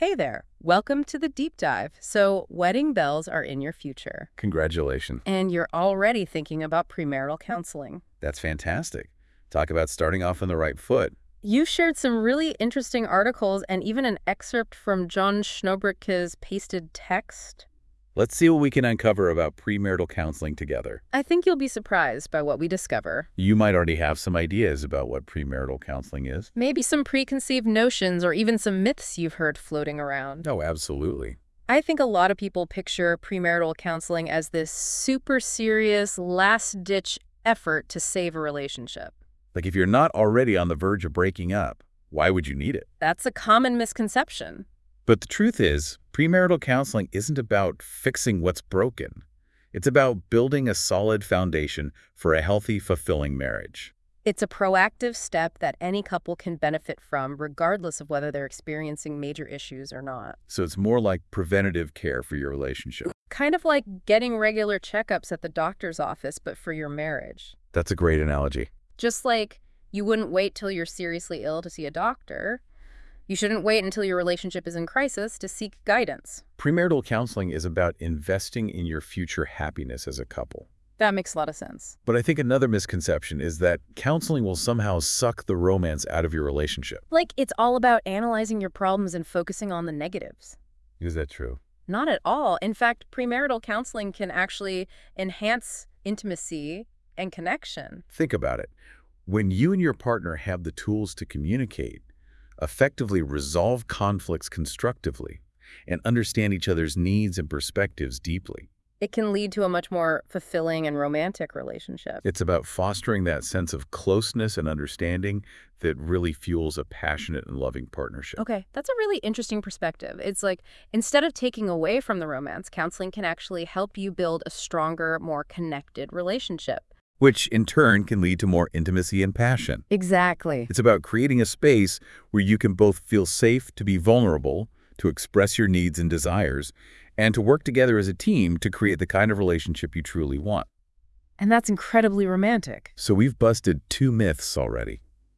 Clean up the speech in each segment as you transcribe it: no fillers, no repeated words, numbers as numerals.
Hey there, welcome to the deep dive. So, wedding bells are in your future, Congratulations. and you're already thinking about premarital counseling. That's fantastic. Talk about starting off on the right foot. You shared some really interesting articles and even an excerpt from John Schnobrick's pasted text. Let's see what we can uncover about premarital counseling together. I think you'll be surprised by what we discover. You might already have some ideas about what premarital counseling is. Maybe some preconceived notions or even some myths you've heard floating around. Oh, absolutely. I think a lot of people picture premarital counseling as this super serious, last-ditch effort to save a relationship. Like if you're not already on the verge of breaking up, why would you need it? That's a common misconception. But the truth is, premarital counseling isn't about fixing what's broken. It's about building a solid foundation for a healthy, fulfilling marriage. It's a proactive step that any couple can benefit from, regardless of whether they're experiencing major issues or not. So it's more like preventative care for your relationship. Kind of like getting regular checkups at the doctor's office, but for your marriage. That's a great analogy. Just like you wouldn't wait till you're seriously ill to see a doctor, you shouldn't wait until your relationship is in crisis to seek guidance. Premarital counseling is about investing in your future happiness as a couple. That makes a lot of sense. But I think another misconception is that counseling will somehow suck the romance out of your relationship. Like it's all about analyzing your problems and focusing on the negatives. Is that true? Not at all. In fact, premarital counseling can actually enhance intimacy and connection. Think about it. When you and your partner have the tools to communicate, effectively resolve conflicts constructively, and understand each other's needs and perspectives deeply, It can lead to a much more fulfilling and romantic relationship. it's about fostering that sense of closeness and understanding that really fuels a passionate and loving partnership. Okay, that's a really interesting perspective. It's like instead of taking away from the romance, counseling can actually help you build a stronger, more connected relationship. Which in turn can lead to more intimacy and passion. Exactly. It's about creating a space where you can both feel safe to be vulnerable, to express your needs and desires, and to work together as a team to create the kind of relationship you truly want. And that's incredibly romantic. So we've busted 2 myths already.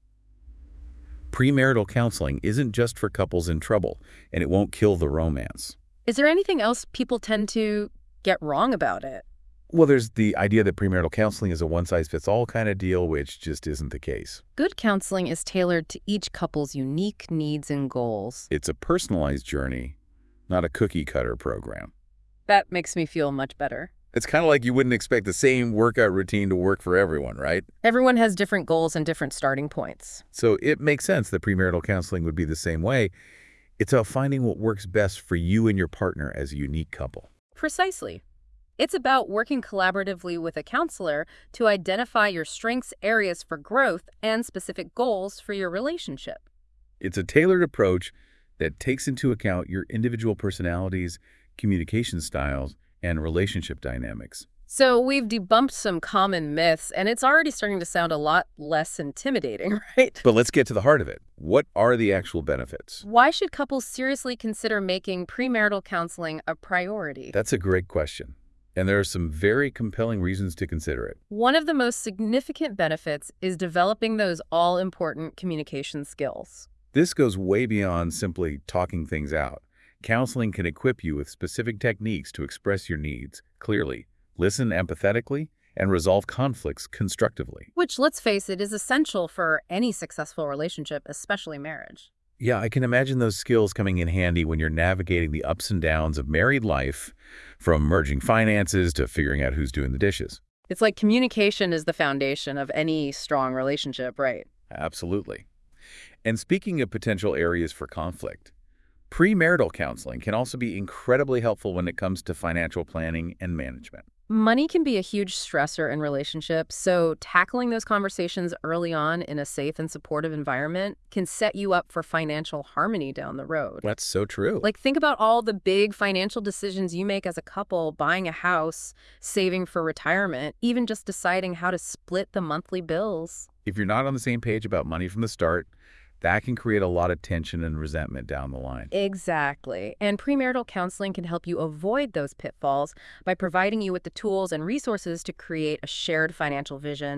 Premarital counseling isn't just for couples in trouble, and it won't kill the romance. Is there anything else people tend to get wrong about it? Well, there's the idea that premarital counseling is a one-size-fits-all kind of deal, which just isn't the case. Good counseling is tailored to each couple's unique needs and goals. It's a personalized journey, not a cookie-cutter program. That makes me feel much better. It's kind of like you wouldn't expect the same workout routine to work for everyone, right? Everyone has different goals and different starting points. So it makes sense that premarital counseling would be the same way. It's about finding what works best for you and your partner as a unique couple. Precisely. It's about working collaboratively with a counselor to identify your strengths, areas for growth, and specific goals for your relationship. It's a tailored approach that takes into account your individual personalities, communication styles, and relationship dynamics. So we've debunked some common myths, and it's already starting to sound a lot less intimidating, right? But let's get to the heart of it. What are the actual benefits? Why should couples seriously consider making premarital counseling a priority? That's a great question. And there are some very compelling reasons to consider it. One of the most significant benefits is developing those all-important communication skills. This goes way beyond simply talking things out. Counseling can equip you with specific techniques to express your needs clearly, listen empathetically, and resolve conflicts constructively. Which, let's face it, is essential for any successful relationship, especially marriage. Yeah, I can imagine those skills coming in handy when you're navigating the ups and downs of married life, from merging finances to figuring out who's doing the dishes. It's like communication is the foundation of any strong relationship, right? Absolutely. And speaking of potential areas for conflict, premarital counseling can also be incredibly helpful when it comes to financial planning and management. Money can be a huge stressor in relationships, so tackling those conversations early on in a safe and supportive environment can set you up for financial harmony down the road. That's so true. Like, think about all the big financial decisions you make as a couple, buying a house, saving for retirement, even just deciding how to split the monthly bills. If you're not on the same page about money from the start, that can create a lot of tension and resentment down the line. Exactly. And premarital counseling can help you avoid those pitfalls by providing you with the tools and resources to create a shared financial vision,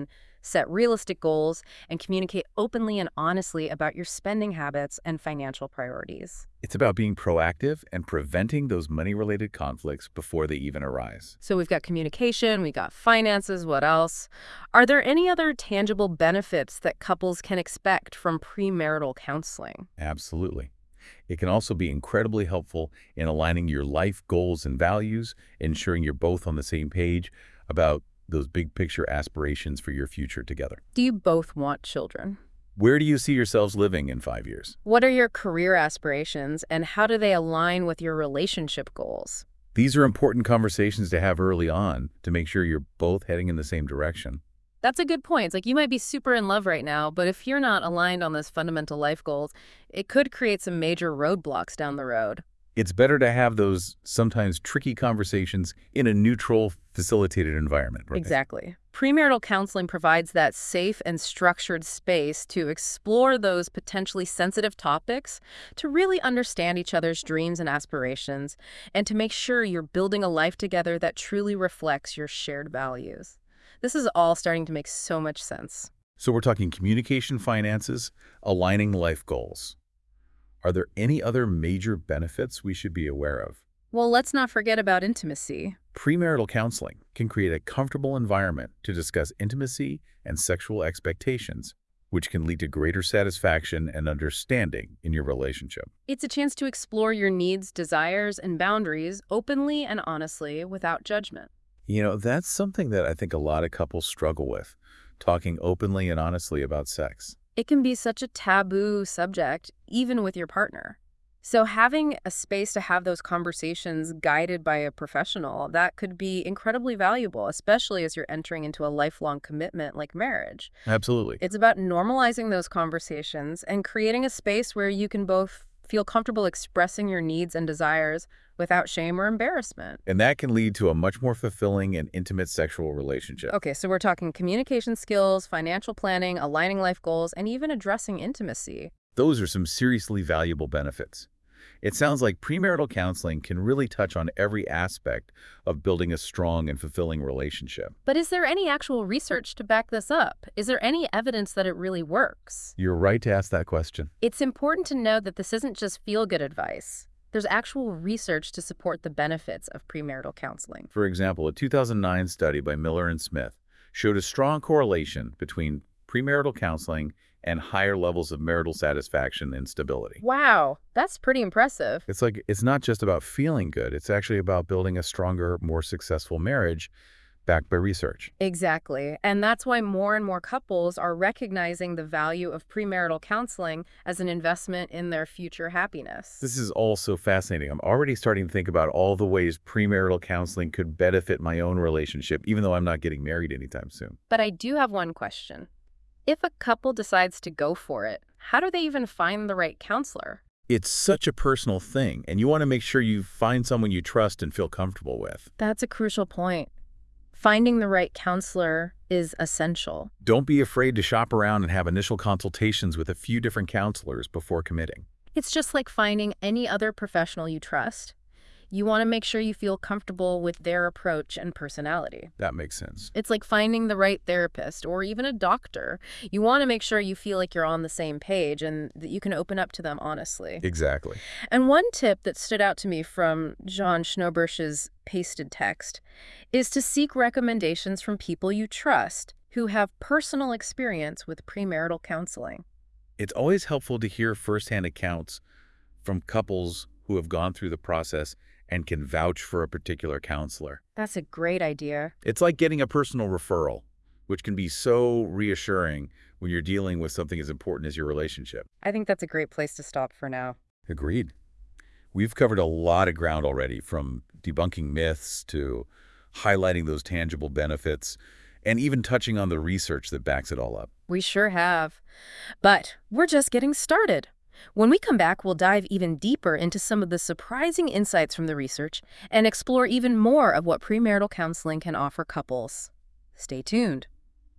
set realistic goals, and communicate openly and honestly about your spending habits and financial priorities. It's about being proactive and preventing those money-related conflicts before they even arise. So we've got communication, we got finances, what else? Are there any other tangible benefits that couples can expect from premarital counseling? Absolutely. It can also be incredibly helpful in aligning your life goals and values, ensuring you're both on the same page about those big picture aspirations for your future together. Do you both want children? Where do you see yourselves living in 5 years? What are your career aspirations, and how do they align with your relationship goals? These are important conversations to have early on to make sure you're both heading in the same direction. That's a good point. It's like you might be super in love right now, but if you're not aligned on those fundamental life goals, it could create some major roadblocks down the road. It's better to have those sometimes tricky conversations in a neutral, facilitated environment, right? Exactly. Premarital counseling provides that safe and structured space to explore those potentially sensitive topics, to really understand each other's dreams and aspirations, and to make sure you're building a life together that truly reflects your shared values. This is all starting to make so much sense. So we're talking communication, finances, aligning life goals. Are there any other major benefits we should be aware of? Well, let's not forget about intimacy. Premarital counseling can create a comfortable environment to discuss intimacy and sexual expectations, which can lead to greater satisfaction and understanding in your relationship. It's a chance to explore your needs, desires, and boundaries openly and honestly without judgment. You know, that's something that I think a lot of couples struggle with, talking openly and honestly about sex. It can be such a taboo subject, even with your partner. So having a space to have those conversations guided by a professional, that could be incredibly valuable, especially as you're entering into a lifelong commitment like marriage. Absolutely. It's about normalizing those conversations and creating a space where you can both feel comfortable expressing your needs and desires without shame or embarrassment. And that can lead to a much more fulfilling and intimate sexual relationship. Okay, so we're talking communication skills, financial planning, aligning life goals, and even addressing intimacy. Those are some seriously valuable benefits. It sounds like premarital counseling can really touch on every aspect of building a strong and fulfilling relationship. But is there any actual research to back this up? Is there any evidence that it really works? You're right to ask that question. It's important to know that this isn't just feel-good advice. There's actual research to support the benefits of premarital counseling. For example, a 2009 study by Miller and Smith showed a strong correlation between premarital counseling and higher levels of marital satisfaction and stability. Wow, that's pretty impressive. It's not just about feeling good, it's actually about building a stronger, more successful marriage backed by research. Exactly. And that's why more and more couples are recognizing the value of premarital counseling as an investment in their future happiness. This is all so fascinating. I'm already starting to think about all the ways premarital counseling could benefit my own relationship, even though I'm not getting married anytime soon. But I do have one question. If a couple decides to go for it, how do they even find the right counselor? It's such a personal thing, and you want to make sure you find someone you trust and feel comfortable with. That's a crucial point. Finding the right counselor is essential. Don't be afraid to shop around and have initial consultations with a few different counselors before committing. It's just like finding any other professional you trust. You want to make sure you feel comfortable with their approach and personality. That makes sense. It's like finding the right therapist or even a doctor. You want to make sure you feel like you're on the same page and that you can open up to them honestly. Exactly. And one tip that stood out to me from John Schnobersch's pasted text is to seek recommendations from people you trust who have personal experience with premarital counseling. It's always helpful to hear firsthand accounts from couples who have gone through the process and can vouch for a particular counselor. That's a great idea. It's like getting a personal referral, which can be so reassuring when you're dealing with something as important as your relationship. I think that's a great place to stop for now. Agreed. We've covered a lot of ground already, from debunking myths to highlighting those tangible benefits, and even touching on the research that backs it all up. We sure have. But we're just getting started. When we come back, we'll dive even deeper into some of the surprising insights from the research and explore even more of what premarital counseling can offer couples. Stay tuned.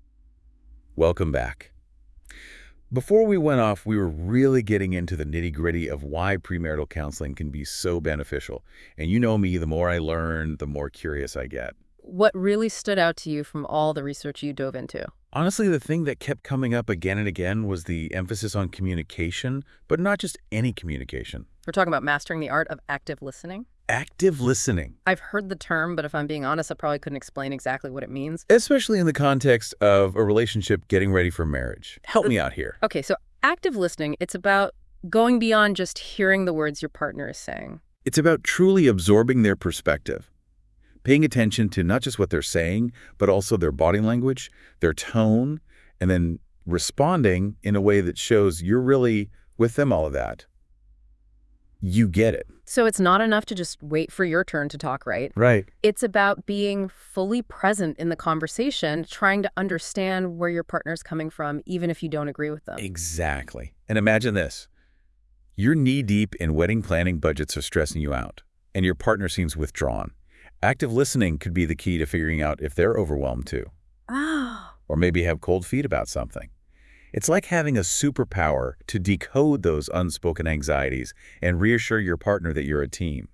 Welcome back. Before we went off, we were really getting into the nitty-gritty of why premarital counseling can be so beneficial. And you know me, the more I learn, the more curious I get. What really stood out to you from all the research you dove into? Honestly, the thing that kept coming up again and again was the emphasis on communication, but not just any communication. We're talking about mastering the art of active listening. Active listening, I've heard the term, but if I'm being honest, I probably couldn't explain exactly what it means. especially in the context of a relationship getting ready for marriage. Help me out here. Okay, so active listening, it's about going beyond just hearing the words your partner is saying. It's about truly absorbing their perspective, paying attention to not just what they're saying, but also their body language, their tone, and then responding in a way that shows you're really with them, all of that. You get it. So it's not enough to just wait for your turn to talk, right? Right. It's about being fully present in the conversation, trying to understand where your partner's coming from, even if you don't agree with them. Exactly. And imagine this. You're knee-deep in wedding planning, budgets are stressing you out, and your partner seems withdrawn. Active listening could be the key to figuring out if they're overwhelmed too, Oh, or maybe have cold feet about something. It's like having a superpower to decode those unspoken anxieties and reassure your partner that you're a team,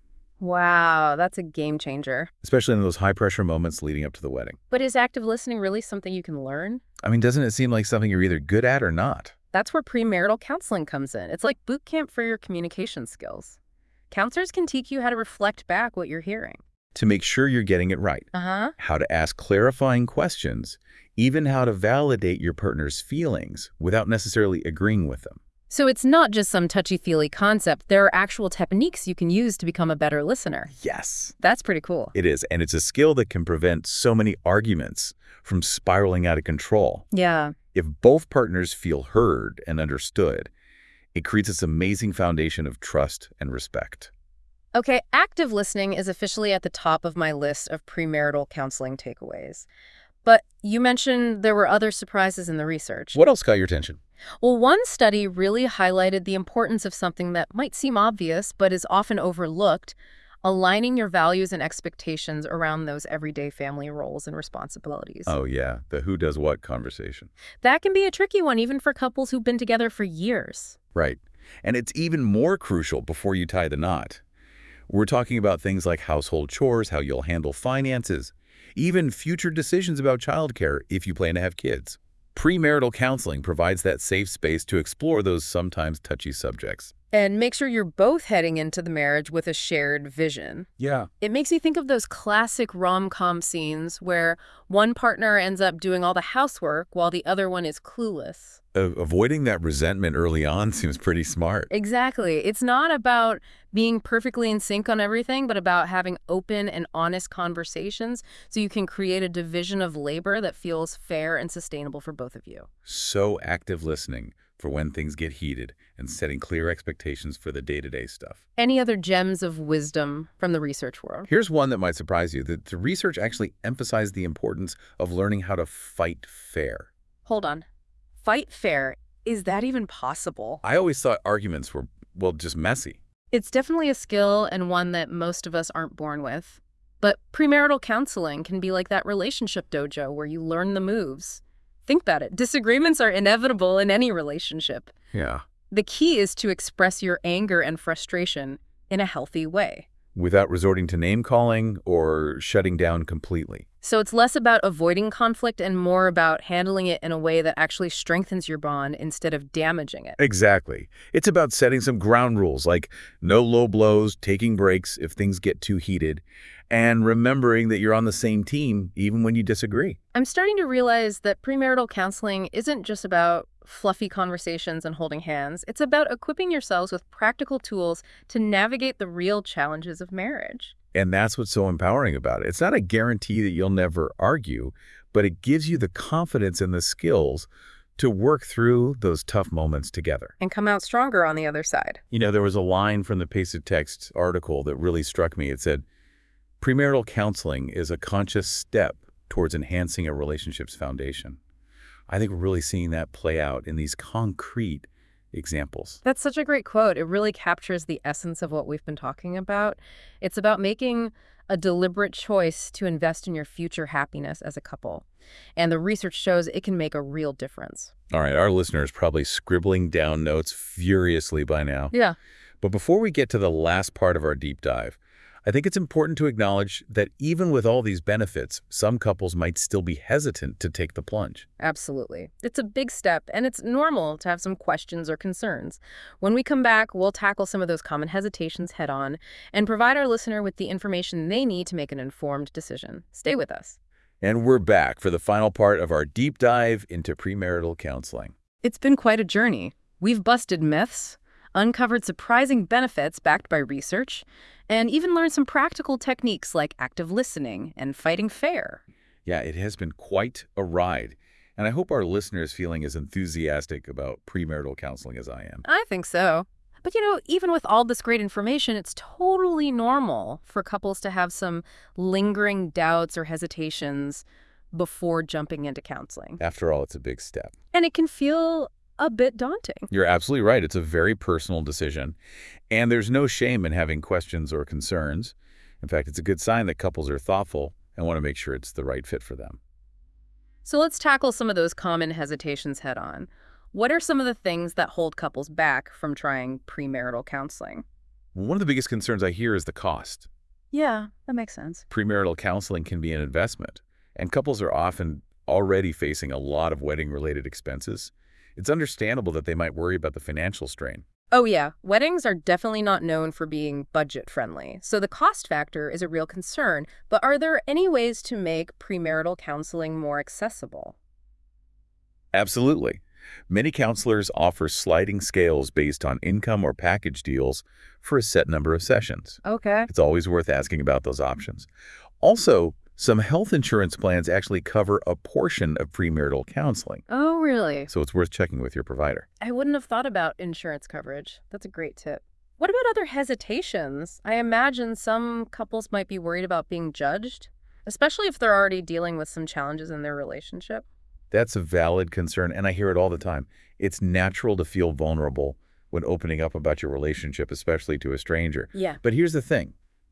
wow, that's a game changer. especially in those high-pressure moments leading up to the wedding. But is active listening really something you can learn? I mean, doesn't it seem like something you're either good at or not? That's where premarital counseling comes in. It's like boot camp for your communication skills. Counselors can teach you how to reflect back what you're hearing. To make sure you're getting it right, Uh-huh. how to ask clarifying questions, even how to validate your partner's feelings without necessarily agreeing with them. So it's not just some touchy-feely concept. There are actual techniques you can use to become a better listener. Yes, That's pretty cool. it is. And it's a skill that can prevent so many arguments from spiraling out of control. Yeah. If both partners feel heard and understood, it creates this amazing foundation of trust and respect. Okay, active listening is officially at the top of my list of premarital counseling takeaways. But you mentioned there were other surprises in the research. What else got your attention? Well, one study really highlighted the importance of something that might seem obvious but is often overlooked, aligning your values and expectations around those everyday family roles and responsibilities. Oh, yeah, the who does what conversation. That can be a tricky one even for couples who've been together for years. Right. And it's even more crucial before you tie the knot. We're talking about things like household chores, how you'll handle finances, even future decisions about childcare if you plan to have kids. Premarital counseling provides that safe space to explore those sometimes touchy subjects. And make sure you're both heading into the marriage with a shared vision. Yeah. It makes me think of those classic rom-com scenes where one partner ends up doing all the housework while the other one is clueless. Avoiding that resentment early on seems pretty smart. Exactly. It's not about being perfectly in sync on everything, but about having open and honest conversations so you can create a division of labor that feels fair and sustainable for both of you. So active listening for when things get heated and setting clear expectations for the day-to-day stuff. Any other gems of wisdom from the research world? Here's one that might surprise you. The research actually emphasized the importance of learning how to fight fair. Hold on. Fight fair. Is that even possible? I always thought arguments were, well, just messy. It's definitely a skill and one that most of us aren't born with. But premarital counseling can be like that relationship dojo where you learn the moves. Think about it. Disagreements are inevitable in any relationship. Yeah. The key is to express your anger and frustration in a healthy way. Without resorting to name-calling or shutting down completely. So it's less about avoiding conflict and more about handling it in a way that actually strengthens your bond instead of damaging it. Exactly. It's about setting some ground rules like no low blows, taking breaks if things get too heated, and remembering that you're on the same team even when you disagree. I'm starting to realize that premarital counseling isn't just about fluffy conversations and holding hands. It's about equipping yourselves with practical tools to navigate the real challenges of marriage. And that's what's so empowering about it. It's not a guarantee that you'll never argue, but it gives you the confidence and the skills to work through those tough moments together. And come out stronger on the other side. You know, there was a line from the Pace of Text article that really struck me. It said, premarital counseling is a conscious step towards enhancing a relationship's foundation. I think we're really seeing that play out in these concrete examples. That's such a great quote. It really captures the essence of what we've been talking about. It's about making a deliberate choice to invest in your future happiness as a couple. And the research shows it can make a real difference. All right, our listeners probably scribbling down notes furiously by now. Yeah. But before we get to the last part of our deep dive, I think it's important to acknowledge that even with all these benefits, some couples might still be hesitant to take the plunge. Absolutely. It's a big step, and it's normal to have some questions or concerns. When we come back, we'll tackle some of those common hesitations head on and provide our listener with the information they need to make an informed decision. Stay with us. And we're back for the final part of our deep dive into premarital counseling. It's been quite a journey. We've busted myths, uncovered surprising benefits backed by research, and even learned some practical techniques like active listening and fighting fair. Yeah, it has been quite a ride. And I hope our listeners feeling as enthusiastic about premarital counseling as I am. I think so. But even with all this great information, it's totally normal for couples to have some lingering doubts or hesitations before jumping into counseling. After all, it's a big step. And it can feel a bit daunting. You're absolutely right. It's a very personal decision. And there's no shame in having questions or concerns. In fact, it's a good sign that couples are thoughtful and want to make sure it's the right fit for them. So let's tackle some of those common hesitations head on. What are some of the things that hold couples back from trying premarital counseling? One of the biggest concerns I hear is the cost. Yeah, that makes sense. Premarital counseling can be an investment, and couples are often already facing a lot of wedding-related expenses. It's understandable that they might worry about the financial strain. Oh yeah, weddings are definitely not known for being budget-friendly, so the cost factor is a real concern. But are there any ways to make premarital counseling more accessible? Absolutely. Many counselors offer sliding scales based on income or package deals for a set number of sessions. Okay. It's always worth asking about those options. Also, some health insurance plans actually cover a portion of premarital counseling, Oh, really? so it's worth checking with your provider. I wouldn't have thought about insurance coverage. That's a great tip. What about other hesitations? I imagine some couples might be worried about being judged, especially if they're already dealing with some challenges in their relationship. That's a valid concern, and I hear it all the time. It's natural to feel vulnerable when opening up about your relationship, especially to a stranger. Yeah. But here's the thing.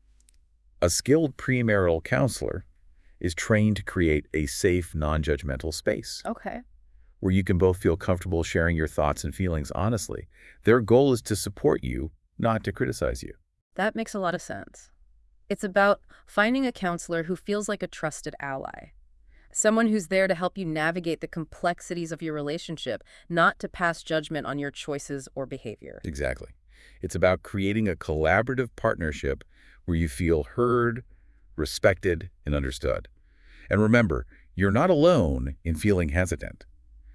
A skilled premarital counselor is trained to create a safe, non-judgmental space Okay. where you can both feel comfortable sharing your thoughts and feelings honestly. Their goal is to support you, not to criticize you. That makes a lot of sense. It's about finding a counselor who feels like a trusted ally. Someone who's there to help you navigate the complexities of your relationship, not to pass judgment on your choices or behavior. Exactly. It's about creating a collaborative partnership where you feel heard, respected, and understood. And remember, you're not alone in feeling hesitant.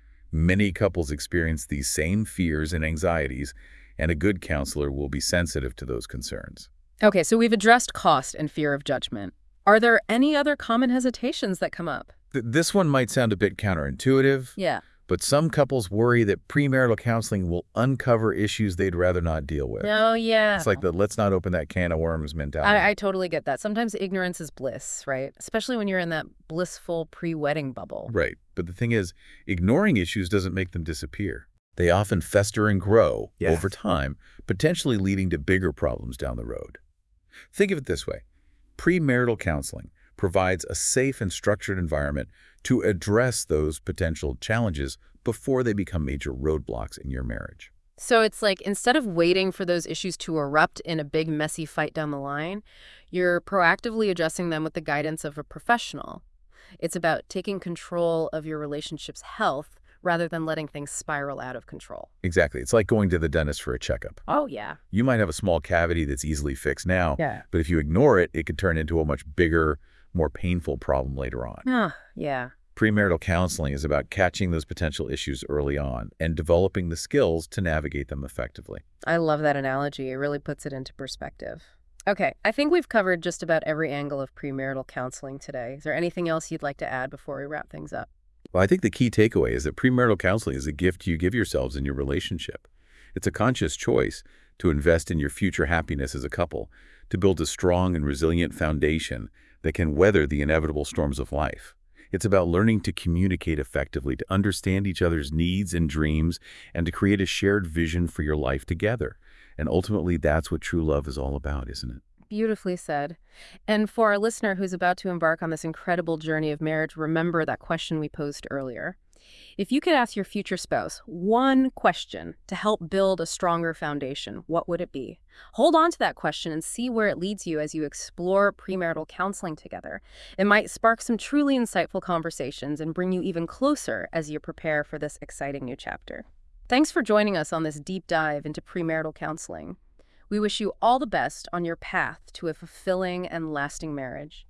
Many couples experience these same fears and anxieties, and a good counselor will be sensitive to those concerns. Okay, so we've addressed cost and fear of judgment. Are there any other common hesitations that come up? This one might sound a bit counterintuitive, Yeah. but some couples worry that premarital counseling will uncover issues they'd rather not deal with. Oh, yeah. It's like the let's not open that can of worms mentality. I totally get that. Sometimes ignorance is bliss, right? Especially when you're in that blissful pre-wedding bubble. Right. But the thing is, ignoring issues doesn't make them disappear. They often fester and grow over time, potentially leading to bigger problems down the road. Think of it this way. Premarital counseling provides a safe and structured environment to address those potential challenges before they become major roadblocks in your marriage. So it's like instead of waiting for those issues to erupt in a big messy fight down the line, you're proactively addressing them with the guidance of a professional. It's about taking control of your relationship's health rather than letting things spiral out of control. Exactly. It's like going to the dentist for a checkup. Oh, yeah. You might have a small cavity that's easily fixed now, Yeah. but if you ignore it, it could turn into a much bigger, more painful problem later on. Yeah. Premarital counseling is about catching those potential issues early on and developing the skills to navigate them effectively. I love that analogy. It really puts it into perspective. Okay, I think we've covered just about every angle of premarital counseling today. Is there anything else you'd like to add before we wrap things up? Well, I think the key takeaway is that premarital counseling is a gift you give yourselves in your relationship. It's a conscious choice to invest in your future happiness as a couple, to build a strong and resilient foundation that can weather the inevitable storms of life. It's about learning to communicate effectively, to understand each other's needs and dreams, and to create a shared vision for your life together. And ultimately, that's what true love is all about, isn't it? Beautifully said. And for our listener who's about to embark on this incredible journey of marriage, remember that question we posed earlier. If you could ask your future spouse one question to help build a stronger foundation, what would it be? Hold on to that question and see where it leads you as you explore premarital counseling together. It might spark some truly insightful conversations and bring you even closer as you prepare for this exciting new chapter. Thanks for joining us on this deep dive into premarital counseling. We wish you all the best on your path to a fulfilling and lasting marriage.